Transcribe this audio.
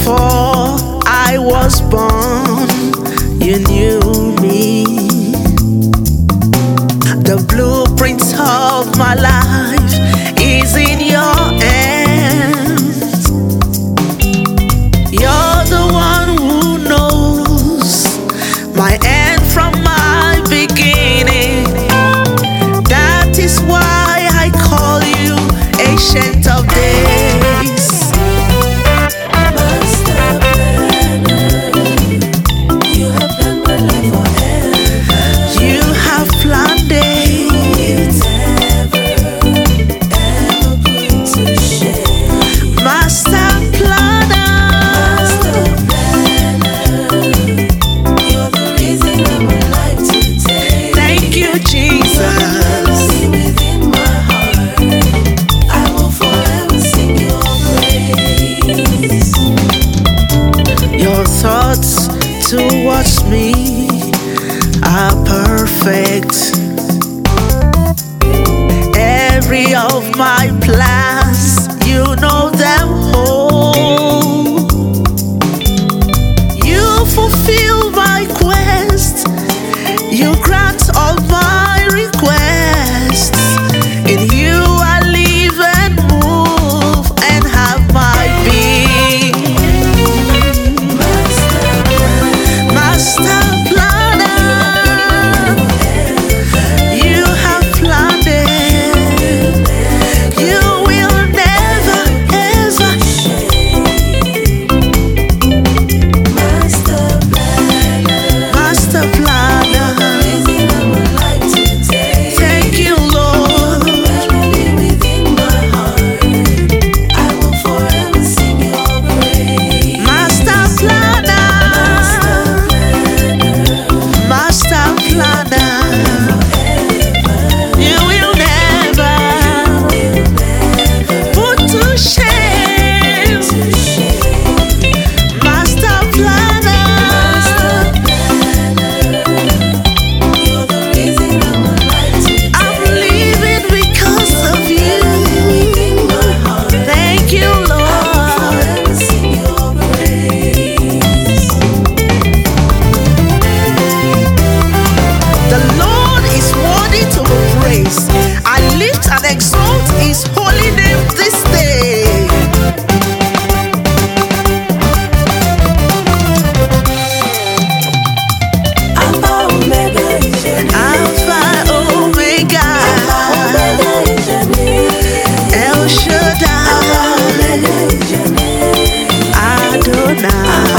Before I was born, you knew me. The blueprint of my life is in your hands. You're the one who knows my end from my beginning. That is why I call you Ancient of Days. Thoughts towards me are perfect. Every of my plans, you know them whole. You fulfill my quest, you grant all my requests. In you I live and move and have my being. I lift and exalt his holy name this day. Alpha Omega, Alpha Omega, El Shaddai, Adonai.